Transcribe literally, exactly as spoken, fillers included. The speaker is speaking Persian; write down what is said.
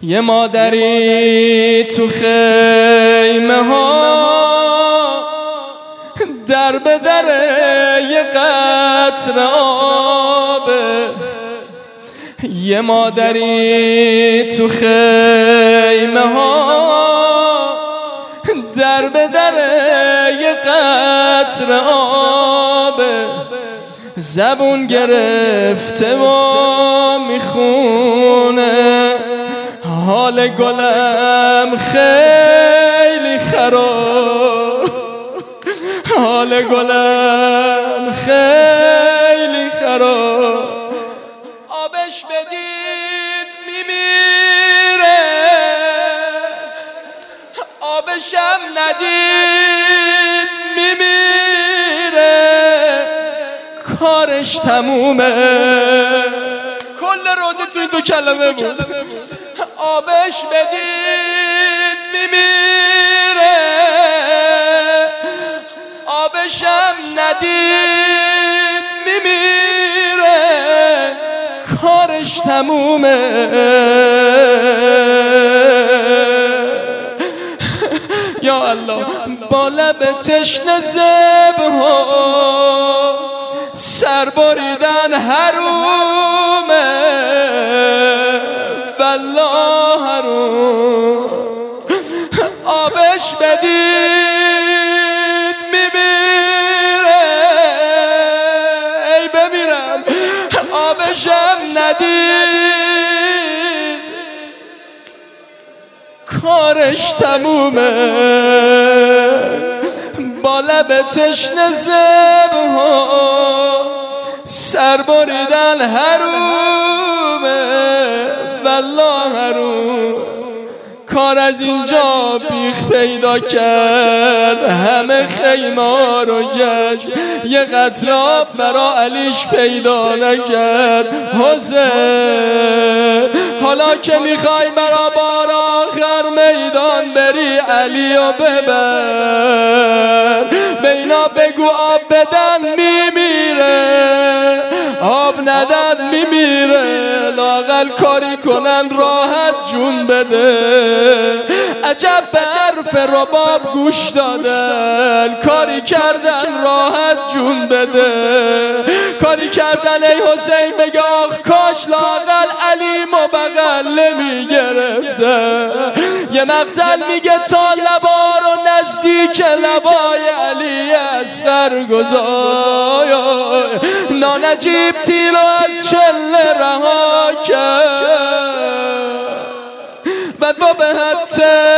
یه مادری تو خیمه ها در به در یه قطره آبه، یه مادری تو خیمه ها در به در یه قطره آبه، زبون گرفته و میخونه حال گلم خیلی خراب، حال گلم خیلی خراب. آبش بدید میمیره، آبشم ندید میمیره، کارش تمومه. کل روزی توی دو کلمه بود. آبش بدید میمیره، آبشم ندید میمیره، کارش تمومه. یا الله، با لب تشنه زبها سر بریدن حرومه، والله حروم. آبش بدید میمیره، ای بمیرم، آبشم ندید، کارش تمومه. با لب تشنه زبها سر بریدن حرومه، والله حروم. کار از اینجا بیخ پیدا کرد، همه خیمه رو گشت، یه قطره برا علیش پیدا نکرد. حسین، حالا که میخوای برا بار آخر میدان بری، علی رو ببر، به اینا بگو آب بدن میمیره، آب ندن میمیره، لااقل کاری کنن راحت جون بده. عجب به حرف رباب گوش دادن، کاری کردن راحت جون بده، کاری کردن ای حسین بگه آخ کاش لااقل علی ما بغل نمیگرفته. یه مقتل میگه تا لبا رو نزدیک لبای علی اصغر گذار، نانجیب تیلو از چله رها کرد و دو به حتی